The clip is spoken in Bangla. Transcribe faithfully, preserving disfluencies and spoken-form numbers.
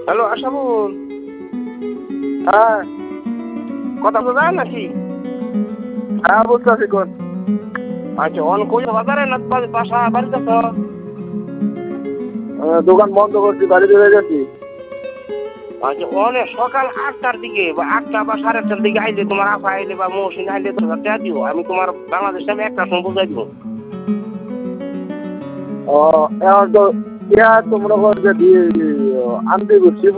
হ্যালো আশাবুল। হ্যাঁ, কথা তো যায় নাকি? হ্যাঁ বুঝতেছি কোন। আচ্ছা অন কই বাজারে না বা- বাসা বাড়িতে তো? দোকান বন্ধ করছি, বাড়িতে হয়ে গেছি। আচ্ছা অনেক সকাল আটটার দিকে বা আটটা বা সাড়ে আটটার দিকে আইলে তোমার আফা আইলে বা মৌসিন আইলে তো টাকা দিও, আমি তোমার বাংলাদেশ টাইমে একটা সময় বুঝাই দিব। ও এখন তো ইয়া তোমরা বলছে দিয়ে আনতে বসছি